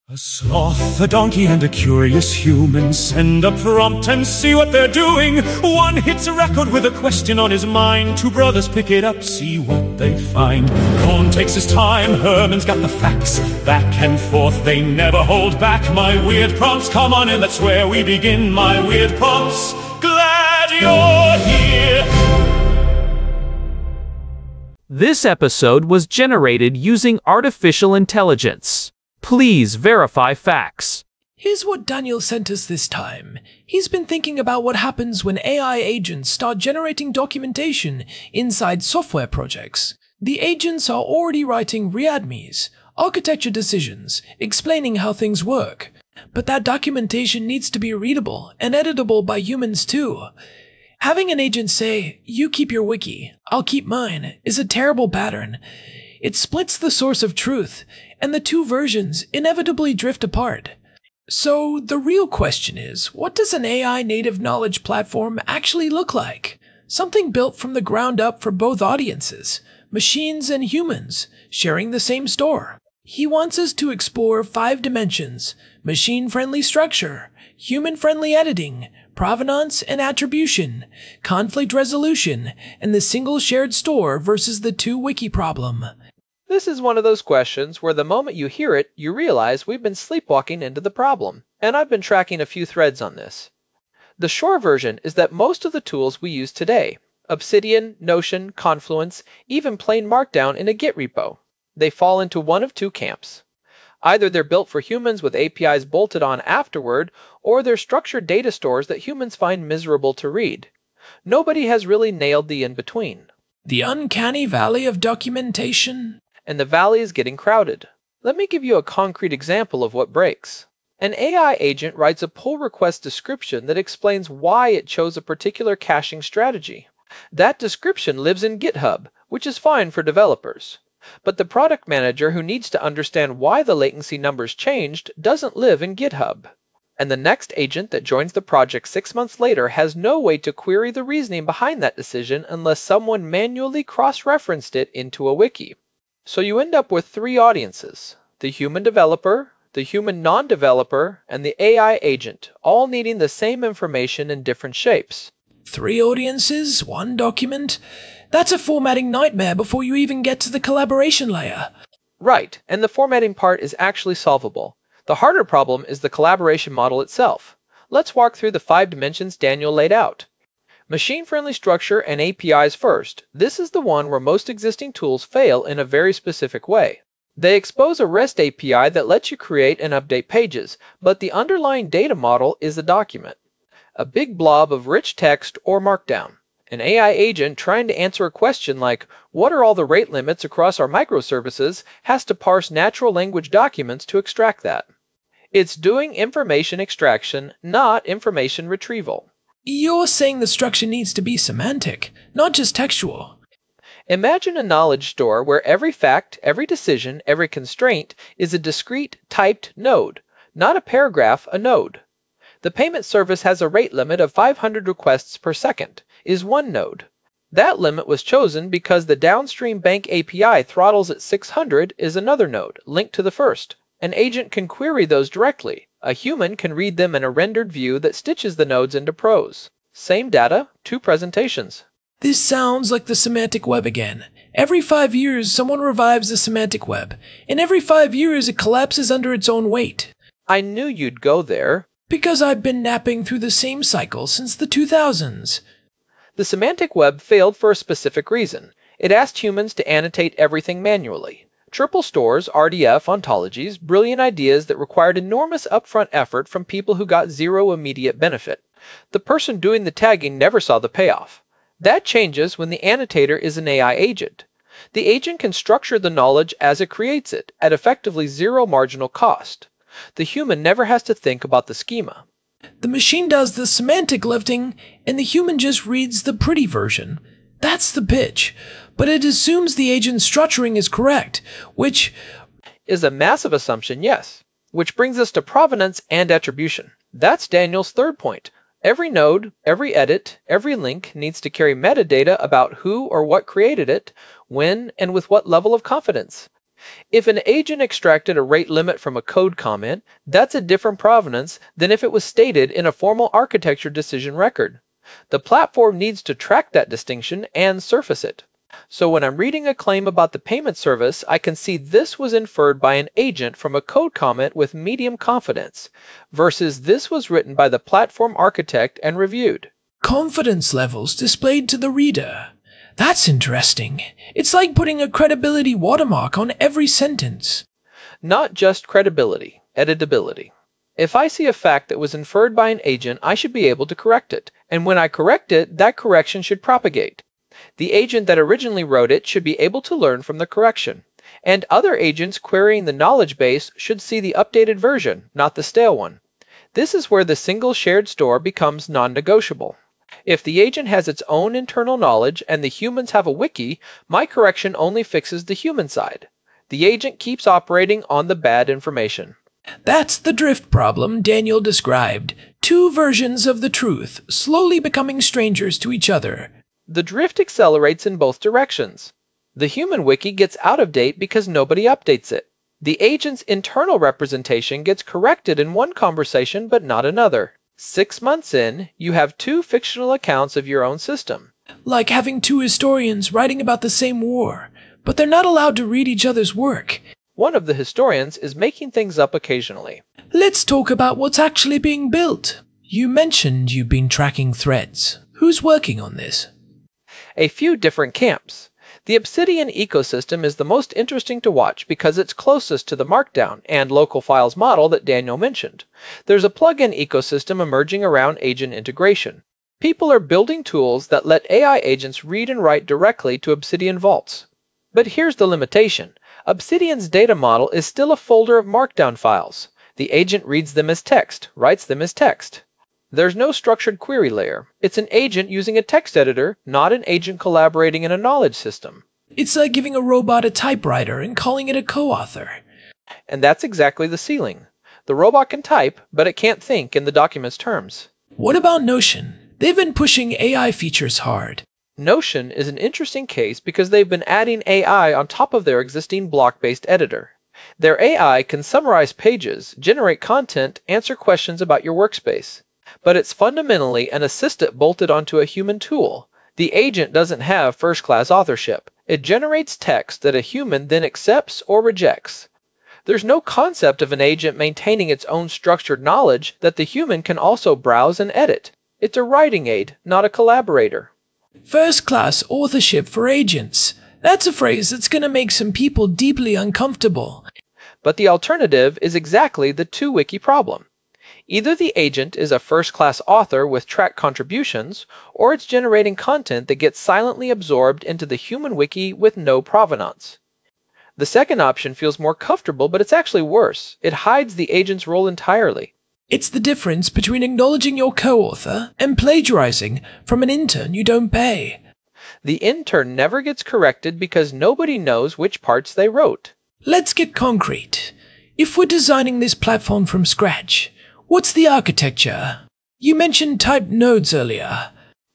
A sloth, a donkey, and a curious human send a prompt and see what they're doing. One hits a record with a question on his mind. Two brothers pick it up, see what they find. Cohn takes his time, Herman's got the facts. Back and forth, they never hold back. My weird prompts, come on in, that's where we begin. My weird prompts, glad you're here. This episode was generated using artificial intelligence. Please verify facts. Here's what Daniel sent us this time. He's been thinking about what happens when AI agents start generating documentation inside software projects. The agents are already writing READMEs, architecture decisions, explaining how things work. But that documentation needs to be readable and editable by humans too. Having an agent say, "You keep your wiki, I'll keep mine," is a terrible pattern. It splits the source of truth, and the two versions inevitably drift apart. So the real question is, what does an AI native knowledge platform actually look like? Something built from the ground up for both audiences, machines and humans, sharing the same store. He wants us to explore 5 dimensions: machine-friendly structure, human-friendly editing, provenance and attribution, conflict resolution, and the single shared store versus the 2 wiki problem. This is one of those questions where the moment you hear it, you realize we've been sleepwalking into the problem, and I've been tracking a few threads on this. The short version is that most of the tools we use today, Obsidian, Notion, Confluence, even plain Markdown in a Git repo, they fall into one of 2 camps. Either they're built for humans with APIs bolted on afterward, or they're structured data stores that humans find miserable to read. Nobody has really nailed the in-between. The uncanny valley of documentation. And the valley is getting crowded. Let me give you a concrete example of what breaks. An AI agent writes a pull request description that explains why it chose a particular caching strategy. That description lives in GitHub, which is fine for developers. But the product manager who needs to understand why the latency numbers changed doesn't live in GitHub. And the next agent that joins the project 6 months later has no way to query the reasoning behind that decision unless someone manually cross-referenced it into a wiki. So you end up with 3 audiences: the human developer, the human non-developer, and the AI agent, all needing the same information in different shapes. 3 audiences, 1 document? That's a formatting nightmare before you even get to the collaboration layer. Right, and the formatting part is actually solvable. The harder problem is the collaboration model itself. Let's walk through the 5 dimensions Daniel laid out. Machine-friendly structure and APIs first. This is the one where most existing tools fail in a very specific way. They expose a REST API that lets you create and update pages, but the underlying data model is a document. A big blob of rich text or Markdown. An AI agent trying to answer a question like, what are all the rate limits across our microservices, has to parse natural language documents to extract that. It's doing information extraction, not information retrieval. You're saying the structure needs to be semantic, not just textual. Imagine a knowledge store where every fact, every decision, every constraint is a discrete, typed node, not a paragraph, a node. The payment service has a rate limit of 500 requests per second, is one node. That limit was chosen because the downstream bank API throttles at 600 is another node, linked to the first. An agent can query those directly. A human can read them in a rendered view that stitches the nodes into prose. Same data, 2 presentations. This sounds like the semantic web again. Every 5 years, someone revives the semantic web, and every 5 years it collapses under its own weight. I knew you'd go there. Because I've been napping through the same cycle since the 2000s. The semantic web failed for a specific reason. It asked humans to annotate everything manually. Triple stores, RDF, ontologies, brilliant ideas that required enormous upfront effort from people who got 0 immediate benefit. The person doing the tagging never saw the payoff. That changes when the annotator is an AI agent. The agent can structure the knowledge as it creates it, at effectively 0 marginal cost. The human never has to think about the schema. The machine does the semantic lifting, and the human just reads the pretty version. That's the pitch. But it assumes the agent's structuring is correct, which is a massive assumption, yes. Which brings us to provenance and attribution. That's Daniel's 3rd point. Every node, every edit, every link needs to carry metadata about who or what created it, when, and with what level of confidence. If an agent extracted a rate limit from a code comment, that's a different provenance than if it was stated in a formal architecture decision record. The platform needs to track that distinction and surface it. So when I'm reading a claim about the payment service, I can see this was inferred by an agent from a code comment with medium confidence, versus this was written by the platform architect and reviewed. Confidence levels displayed to the reader. That's interesting. It's like putting a credibility watermark on every sentence. Not just credibility, editability. If I see a fact that was inferred by an agent, I should be able to correct it. And when I correct it, that correction should propagate. The agent that originally wrote it should be able to learn from the correction. And other agents querying the knowledge base should see the updated version, not the stale one. This is where the single shared store becomes non-negotiable. If the agent has its own internal knowledge and the humans have a wiki, my correction only fixes the human side. The agent keeps operating on the bad information. That's the drift problem Daniel described. Two versions of the truth, slowly becoming strangers to each other. The drift accelerates in both directions. The human wiki gets out of date because nobody updates it. The agent's internal representation gets corrected in one conversation but not another. 6 months in, you have two fictional accounts of your own system. Like having two historians writing about the same war, but they're not allowed to read each other's work. One of the historians is making things up occasionally. Let's talk about what's actually being built. You mentioned you've been tracking threads. Who's working on this? A few different camps. The Obsidian ecosystem is the most interesting to watch because it's closest to the Markdown and local files model that Daniel mentioned. There's a plugin ecosystem emerging around agent integration. People are building tools that let AI agents read and write directly to Obsidian vaults. But here's the limitation. Obsidian's data model is still a folder of Markdown files. The agent reads them as text, writes them as text. There's no structured query layer. It's an agent using a text editor, not an agent collaborating in a knowledge system. It's like giving a robot a typewriter and calling it a co-author. And that's exactly the ceiling. The robot can type, but it can't think in the document's terms. What about Notion? They've been pushing AI features hard. Notion is an interesting case because they've been adding AI on top of their existing block-based editor. Their AI can summarize pages, generate content, answer questions about your workspace. But it's fundamentally an assistant bolted onto a human tool. The agent doesn't have first-class authorship. It generates text that a human then accepts or rejects. There's no concept of an agent maintaining its own structured knowledge that the human can also browse and edit. It's a writing aid, not a collaborator. First-class authorship for agents. That's a phrase that's going to make some people deeply uncomfortable. But the alternative is exactly the two-wiki problem. Either the agent is a first-class author with track contributions, or it's generating content that gets silently absorbed into the human wiki with no provenance. The second option feels more comfortable, but it's actually worse. It hides the agent's role entirely. It's the difference between acknowledging your co-author and plagiarizing from an intern you don't pay. The intern never gets corrected because nobody knows which parts they wrote. Let's get concrete. If we're designing this platform from scratch, what's the architecture? You mentioned typed nodes earlier.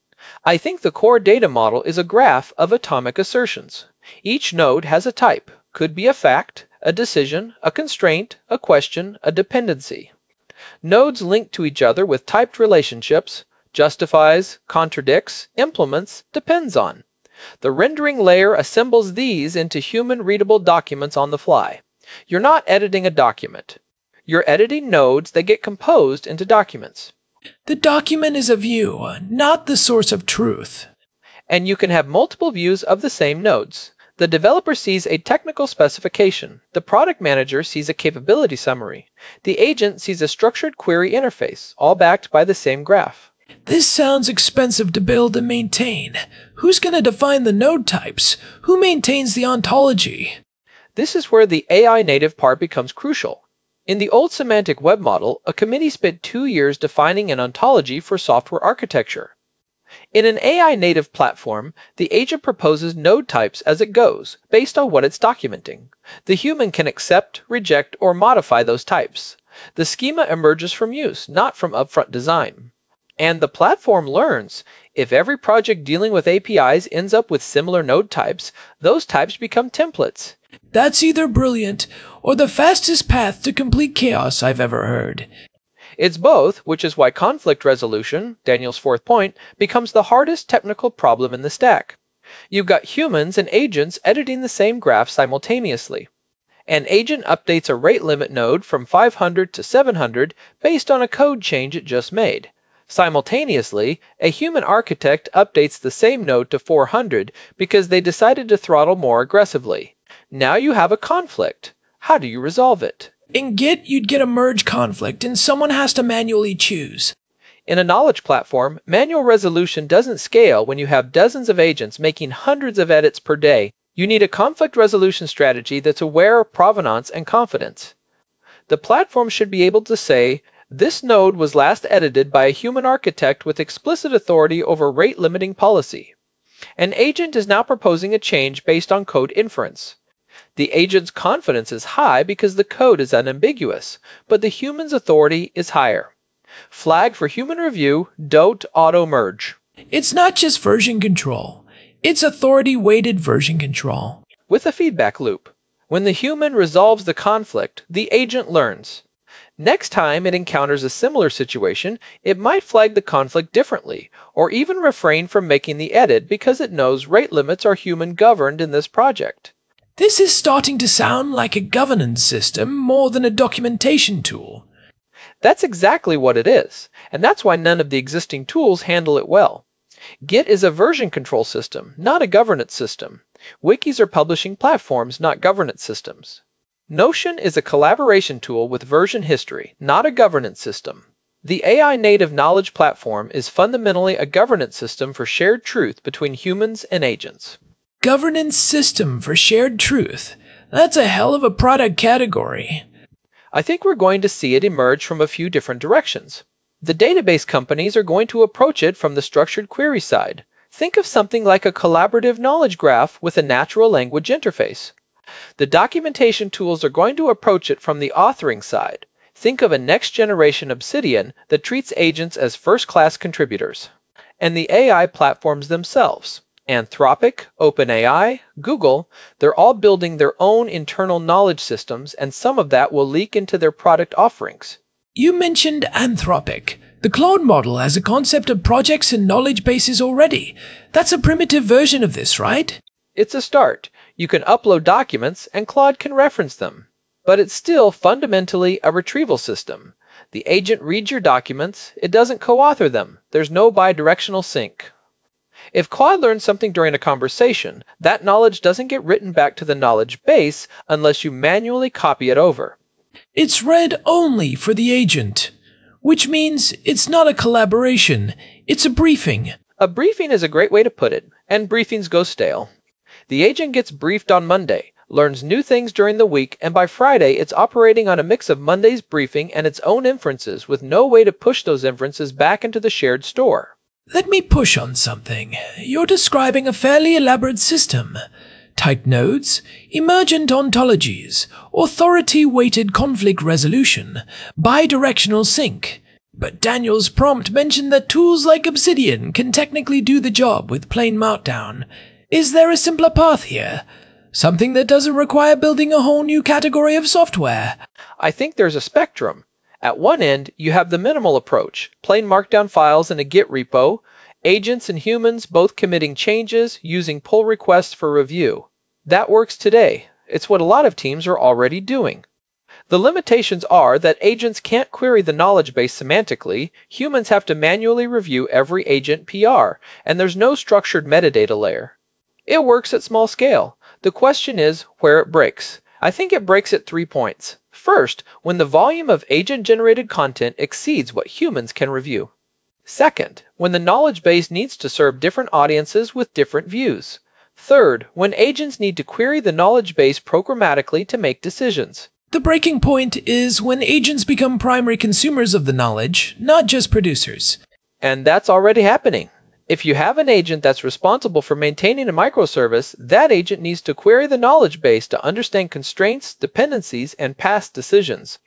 I think the core data model is a graph of atomic assertions. Each node has a type. Could be a fact, a decision, a constraint, a question, a dependency. Nodes link to each other with typed relationships, justifies, contradicts, implements, depends on. The rendering layer assembles these into human-readable documents on the fly. You're not editing a document. You're editing nodes that get composed into documents. The document is a view, not the source of truth. And you can have multiple views of the same nodes. The developer sees a technical specification. The product manager sees a capability summary. The agent sees a structured query interface, all backed by the same graph. This sounds expensive to build and maintain. Who's going to define the node types? Who maintains the ontology? This is where the AI native part becomes crucial. In the old semantic web model, a committee spent 2 years defining an ontology for software architecture. In an AI native platform, the agent proposes node types as it goes, based on what it's documenting. The human can accept, reject, or modify those types. The schema emerges from use, not from upfront design. And the platform learns. If every project dealing with APIs ends up with similar node types, those types become templates. That's either brilliant or the fastest path to complete chaos I've ever heard. It's both, which is why conflict resolution, Daniel's fourth point, becomes the hardest technical problem in the stack. You've got humans and agents editing the same graph simultaneously. An agent updates a rate limit node from 500 to 700 based on a code change it just made. Simultaneously, a human architect updates the same node to 400 because they decided to throttle more aggressively. Now you have a conflict. How do you resolve it? In Git, you'd get a merge conflict, and someone has to manually choose. In a knowledge platform, manual resolution doesn't scale when you have dozens of agents making hundreds of edits per day. You need a conflict resolution strategy that's aware of provenance and confidence. The platform should be able to say, this node was last edited by a human architect with explicit authority over rate-limiting policy. An agent is now proposing a change based on code inference. The agent's confidence is high because the code is unambiguous, but the human's authority is higher. Flag for human review, don't auto-merge. It's not just version control. It's authority-weighted version control. With a feedback loop. When the human resolves the conflict, the agent learns. Next time it encounters a similar situation, it might flag the conflict differently, or even refrain from making the edit because it knows rate limits are human-governed in this project. This is starting to sound like a governance system more than a documentation tool. That's exactly what it is, and that's why none of the existing tools handle it well. Git is a version control system, not a governance system. Wikis are publishing platforms, not governance systems. Notion is a collaboration tool with version history, not a governance system. The AI native knowledge platform is fundamentally a governance system for shared truth between humans and agents. Governance system for shared truth. That's a hell of a product category. I think we're going to see it emerge from a few different directions. The database companies are going to approach it from the structured query side. Think of something like a collaborative knowledge graph with a natural language interface. The documentation tools are going to approach it from the authoring side. Think of a next-generation Obsidian that treats agents as first-class contributors. And the AI platforms themselves. Anthropic, OpenAI, Google, they're all building their own internal knowledge systems, and some of that will leak into their product offerings. You mentioned Anthropic. The Claude model has a concept of projects and knowledge bases already. That's a primitive version of this, right? It's a start. You can upload documents, and Claude can reference them. But it's still fundamentally a retrieval system. The agent reads your documents, it doesn't co-author them. There's no bidirectional sync. If Claude learns something during a conversation, that knowledge doesn't get written back to the knowledge base unless you manually copy it over. It's read only for the agent, which means it's not a collaboration, it's a briefing. A briefing is a great way to put it, and briefings go stale. The agent gets briefed on Monday, learns new things during the week, and by Friday it's operating on a mix of Monday's briefing and its own inferences with no way to push those inferences back into the shared store. Let me push on something. You're describing a fairly elaborate system. Tight nodes, emergent ontologies, authority-weighted conflict resolution, bidirectional sync. But Daniel's prompt mentioned that tools like Obsidian can technically do the job with plain Markdown. Is there a simpler path here? Something that doesn't require building a whole new category of software? I think there's a spectrum. At one end, you have the minimal approach, plain Markdown files in a Git repo, agents and humans both committing changes using pull requests for review. That works today. It's what a lot of teams are already doing. The limitations are that agents can't query the knowledge base semantically, humans have to manually review every agent PR, and there's no structured metadata layer. It works at small scale. The question is where it breaks. I think it breaks at 3 points. First, when the volume of agent-generated content exceeds what humans can review. Second, when the knowledge base needs to serve different audiences with different views. Third, when agents need to query the knowledge base programmatically to make decisions. The breaking point is when agents become primary consumers of the knowledge, not just producers. And that's already happening. If you have an agent that's responsible for maintaining a microservice, that agent needs to query the knowledge base to understand constraints, dependencies, and past decisions.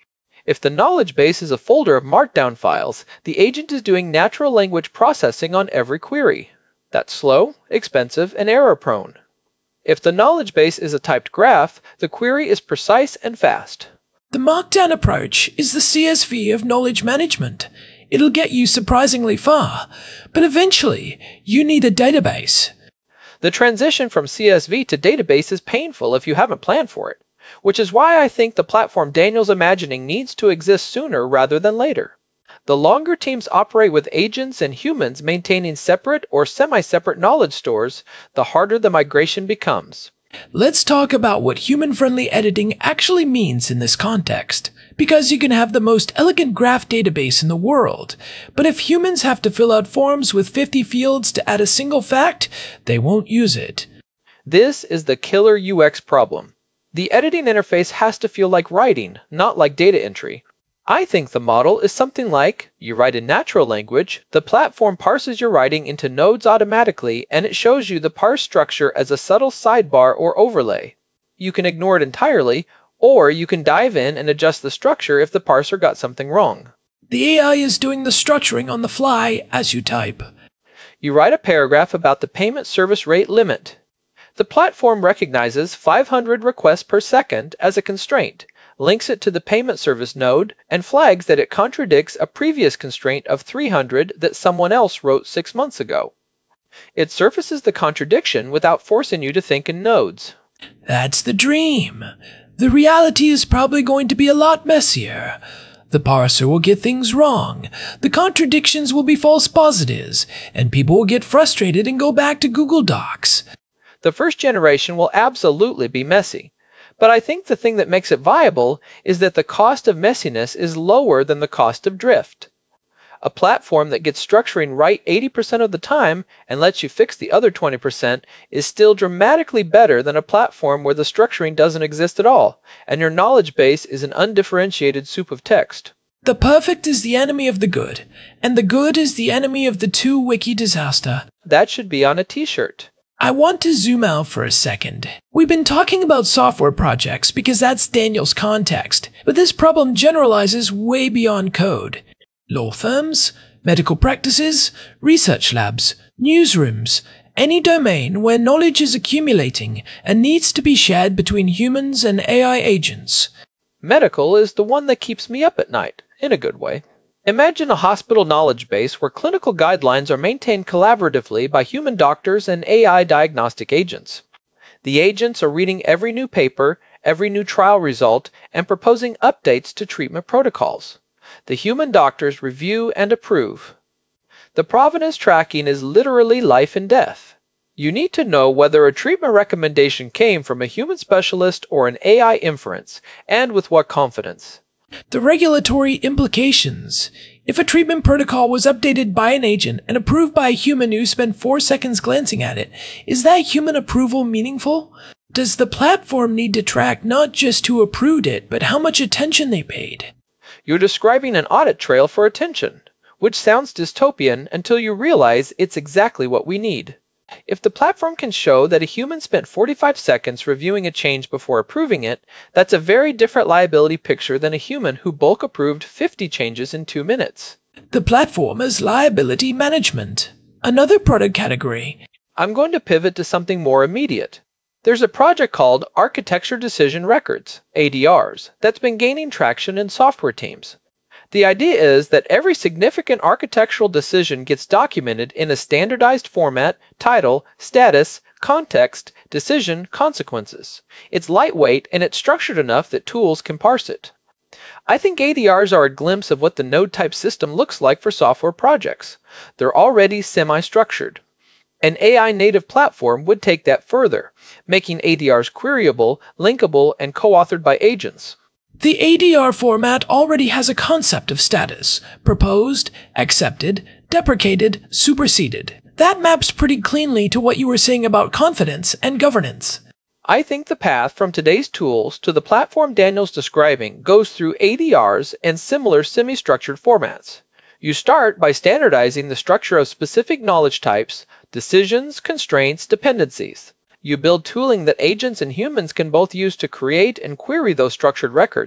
If the knowledge base is a folder of markdown files, the agent is doing natural language processing on every query. That's slow, expensive, and error-prone. If the knowledge base is a typed graph, the query is precise and fast. The Markdown approach is the CSV of knowledge management. It'll get you surprisingly far, but eventually you need a database. The transition from CSV to database is painful if you haven't planned for it, which is why I think the platform Daniel's imagining needs to exist sooner rather than later. The longer teams operate with agents and humans maintaining separate or semi-separate knowledge stores, the harder the migration becomes. Let's talk about what human-friendly editing actually means in this context, because you can have the most elegant graph database in the world, but if humans have to fill out forms with 50 fields to add a single fact, they won't use it. This is the killer UX problem. The editing interface has to feel like writing, not like data entry. I think the model is something like, you write in natural language, the platform parses your writing into nodes automatically, and it shows you the parse structure as a subtle sidebar or overlay. You can ignore it entirely, or you can dive in and adjust the structure if the parser got something wrong. The AI is doing the structuring on the fly as you type. You write a paragraph about the payment service rate limit. The platform recognizes 500 requests per second as a constraint, links it to the payment service node, and flags that it contradicts a previous constraint of 300 that someone else wrote 6 months ago. It surfaces the contradiction without forcing you to think in nodes. That's the dream. The reality is probably going to be a lot messier. The parser will get things wrong, the contradictions will be false positives, and people will get frustrated and go back to Google Docs. The first generation will absolutely be messy. But I think the thing that makes it viable is that the cost of messiness is lower than the cost of drift. A platform that gets structuring right 80% of the time and lets you fix the other 20% is still dramatically better than a platform where the structuring doesn't exist at all, and your knowledge base is an undifferentiated soup of text. The perfect is the enemy of the good, and the good is the enemy of the two-wiki disaster. That should be on a t-shirt. I want to zoom out for a second. We've been talking about software projects because that's Daniel's context, but this problem generalizes way beyond code. Law firms, medical practices, research labs, newsrooms, any domain where knowledge is accumulating and needs to be shared between humans and AI agents. Medical is the one that keeps me up at night, in a good way. Imagine a hospital knowledge base where clinical guidelines are maintained collaboratively by human doctors and AI diagnostic agents. The agents are reading every new paper, every new trial result, and proposing updates to treatment protocols. The human doctors review and approve. The provenance tracking is literally life and death. You need to know whether a treatment recommendation came from a human specialist or an AI inference, and with what confidence. The regulatory implications. If a treatment protocol was updated by an agent and approved by a human who spent 4 seconds glancing at it, is that human approval meaningful? Does the platform need to track not just who approved it, but how much attention they paid? You're describing an audit trail for attention, which sounds dystopian until you realize it's exactly what we need. If the platform can show that a human spent 45 seconds reviewing a change before approving it, that's a very different liability picture than a human who bulk approved 50 changes in 2 minutes. The platform is liability management. Another product category. I'm going to pivot to something more immediate. There's a project called Architecture Decision Records, ADRs, that's been gaining traction in software teams. The idea is that every significant architectural decision gets documented in a standardized format, title, status, context, decision, consequences. It's lightweight and it's structured enough that tools can parse it. I think ADRs are a glimpse of what the node-type system looks like for software projects. They're already semi-structured. An AI-native platform would take that further, making ADRs queryable, linkable, and co-authored by agents. The ADR format already has a concept of status: proposed, accepted, deprecated, superseded. That maps pretty cleanly to what you were saying about confidence and governance. I think the path from today's tools to the platform Daniel's describing goes through ADRs and similar semi-structured formats. You start by standardizing the structure of specific knowledge types, decisions, constraints, dependencies. You build tooling that agents and humans can both use to create and query those structured records.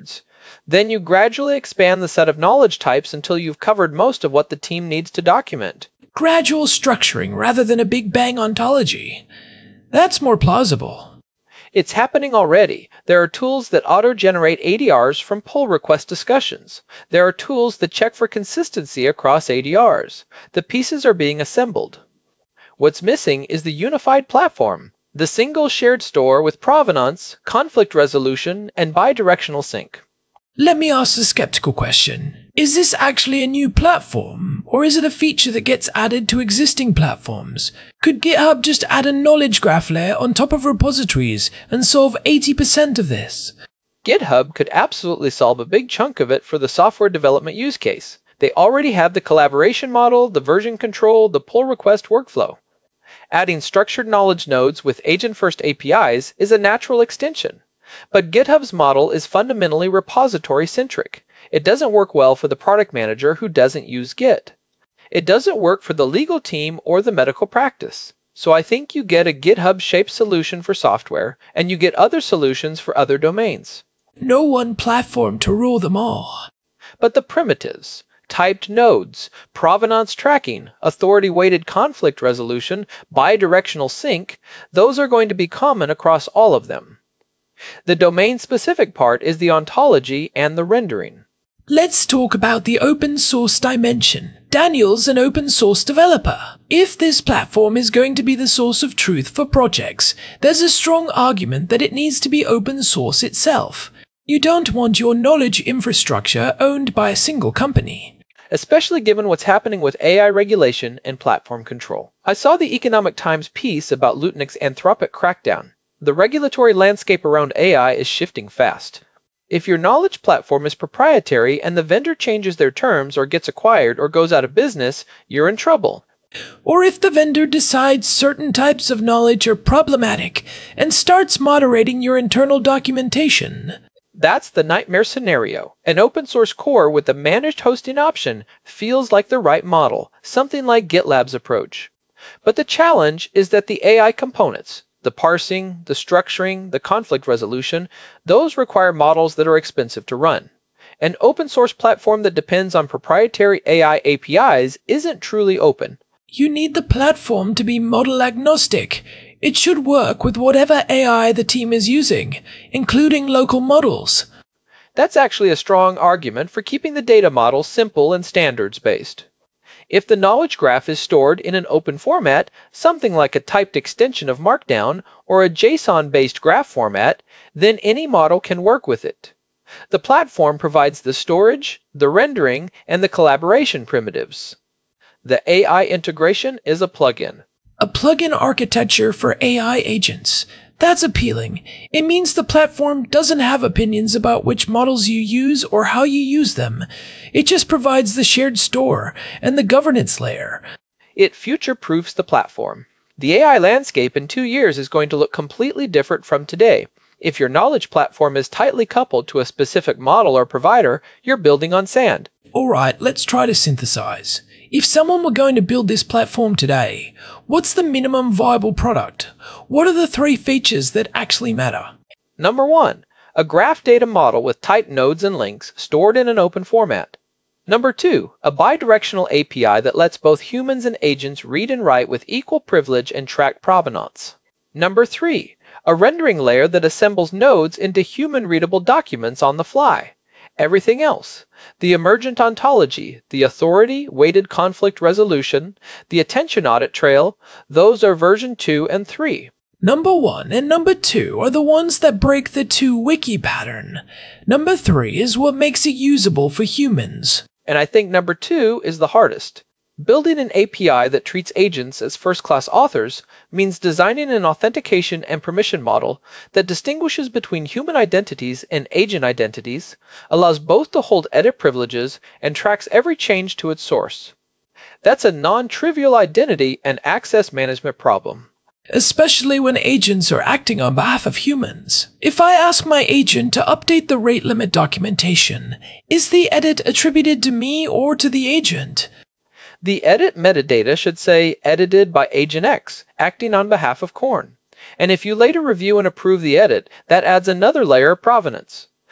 Then you gradually expand the set of knowledge types until you've covered most of what the team needs to document. Gradual structuring rather than a big bang ontology. That's more plausible. It's happening already. There are tools that auto-generate ADRs from pull request discussions. There are tools that check for consistency across ADRs. The pieces are being assembled. What's missing is the unified platform, the single shared store with provenance, conflict resolution, and bidirectional sync. Let me ask the skeptical question. Is this actually a new platform, or is it a feature that gets added to existing platforms? Could GitHub just add a knowledge graph layer on top of repositories and solve 80% of this? GitHub could absolutely solve a big chunk of it for the software development use case. They already have the collaboration model, the version control, the pull request workflow. Adding structured knowledge nodes with agent-first APIs is a natural extension. But GitHub's model is fundamentally repository-centric. It doesn't work well for the product manager who doesn't use Git. It doesn't work for the legal team or the medical practice. So I think you get a GitHub-shaped solution for software, and you get other solutions for other domains. No one platform to rule them all. But the primitives, typed nodes, provenance tracking, authority-weighted conflict resolution, bidirectional sync, those are going to be common across all of them. The domain-specific part is the ontology and the rendering. Let's talk about the open source dimension. Daniel's an open source developer. If this platform is going to be the source of truth for projects, there's a strong argument that it needs to be open source itself. You don't want your knowledge infrastructure owned by a single company. Especially given what's happening with AI regulation and platform control. I saw the Economic Times piece about Lutnick's Anthropic crackdown. The regulatory landscape around AI is shifting fast. If your knowledge platform is proprietary and the vendor changes their terms or gets acquired or goes out of business, you're in trouble. Or if the vendor decides certain types of knowledge are problematic and starts moderating your internal documentation. That's the nightmare scenario. An open source core with a managed hosting option feels like the right model, something like GitLab's approach. But the challenge is that the AI components, the parsing, the structuring, the conflict resolution, those require models that are expensive to run. An open source platform that depends on proprietary AI APIs isn't truly open. You need the platform to be model agnostic. It should work with whatever AI the team is using, including local models. That's actually a strong argument for keeping the data model simple and standards-based. If the knowledge graph is stored in an open format, something like a typed extension of Markdown or a JSON-based graph format, then any model can work with it. The platform provides the storage, the rendering, and the collaboration primitives. The AI integration is a plugin. A plugin architecture for AI agents. That's appealing. It means the platform doesn't have opinions about which models you use or how you use them. It just provides the shared store and the governance layer. It future-proofs the platform. The AI landscape in 2 years is going to look completely different from today. If your knowledge platform is tightly coupled to a specific model or provider, you're building on sand. Alright, let's try to synthesize. If someone were going to build this platform today, what's the minimum viable product? What are the 3 features that actually matter? Number 1, a graph data model with typed nodes and links stored in an open format. Number 2, a bidirectional API that lets both humans and agents read and write with equal privilege and track provenance. Number 3, a rendering layer that assembles nodes into human-readable documents on the fly. Everything else, the emergent ontology, the authority-weighted conflict resolution, the attention audit trail, those are version 2 and 3. Number 1 and number 2 are the ones that break the 2-wiki pattern. Number 3 is what makes it usable for humans. And I think number 2 is the hardest. Building an API that treats agents as first-class authors means designing an authentication and permission model that distinguishes between human identities and agent identities, allows both to hold edit privileges, and tracks every change to its source. That's a non-trivial identity and access management problem. Especially when agents are acting on behalf of humans. If I ask my agent to update the rate limit documentation, is the edit attributed to me or to the agent? The edit metadata should say edited by Agent X, acting on behalf of Korn. And if you later review and approve the edit, that adds another layer of provenance.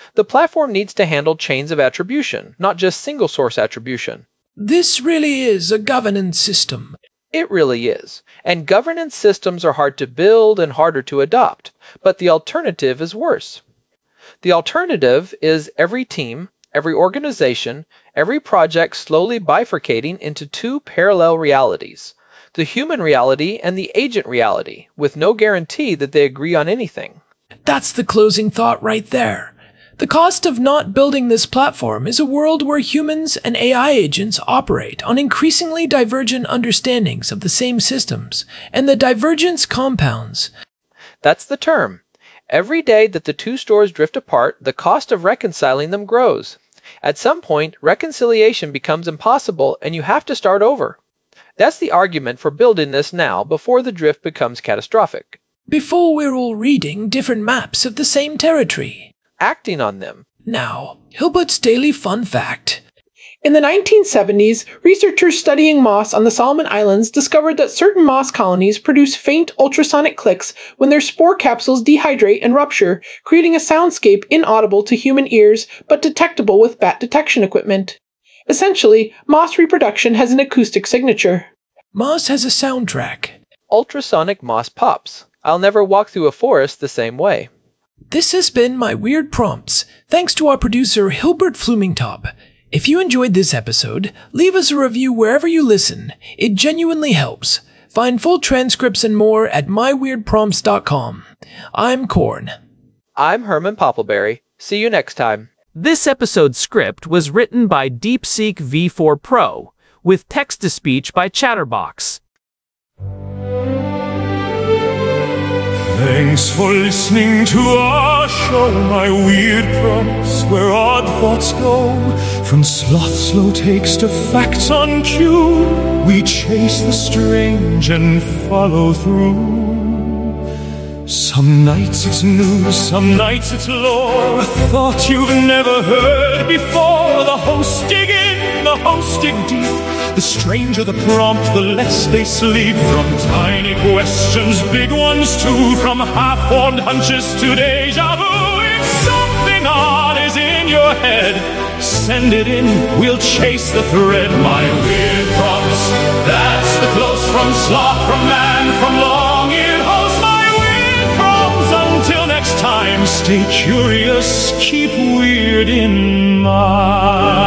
The platform needs to handle chains of attribution, not just single source attribution. This really is a governance system. It really is. And governance systems are hard to build and harder to adopt, but the alternative is worse. The alternative is every team, every organization, every project slowly bifurcating into two parallel realities, the human reality and the agent reality, with no guarantee that they agree on anything. That's the closing thought right there. The cost of not building this platform is a world where humans and AI agents operate on increasingly divergent understandings of the same systems, and the divergence compounds. That's the term. Every day that the two stores drift apart, the cost of reconciling them grows. At some point, reconciliation becomes impossible and you have to start over. That's the argument for building this now before the drift becomes catastrophic. Before we're all reading different maps of the same territory. Acting on them. Now, Hilbert's Daily Fun Fact. In the 1970s, researchers studying moss on the Solomon Islands discovered that certain moss colonies produce faint ultrasonic clicks when their spore capsules dehydrate and rupture, creating a soundscape inaudible to human ears but detectable with bat detection equipment. Essentially, moss reproduction has an acoustic signature. Moss has a soundtrack. Ultrasonic moss pops. I'll never walk through a forest the same way. This has been my Weird Prompts, thanks to our producer Hilbert Flumingtop. If you enjoyed this episode, leave us a review wherever you listen. It genuinely helps. Find full transcripts and more at myweirdprompts.com. I'm Korn. I'm Herman Poppleberry. See you next time. This episode's script was written by DeepSeek V4 Pro, with text-to-speech by Chatterbox. Thanks for listening to our show, My Weird Prompts, where odd thoughts go. From sloth slow takes to facts on cue, we chase the strange and follow through. Some nights it's news, some nights it's lore, a thought you've never heard before. The hosts dig in, the hosts dig deep. The stranger the prompt, the less they sleep. From tiny questions, big ones too. From half-formed hunches to deja vu. If something odd is in your head, send it in, we'll chase the thread. My Weird Prompts, that's the close from sloth, from man, from long-eared host. My Weird Prompts, until next time, stay curious, keep weird in mind.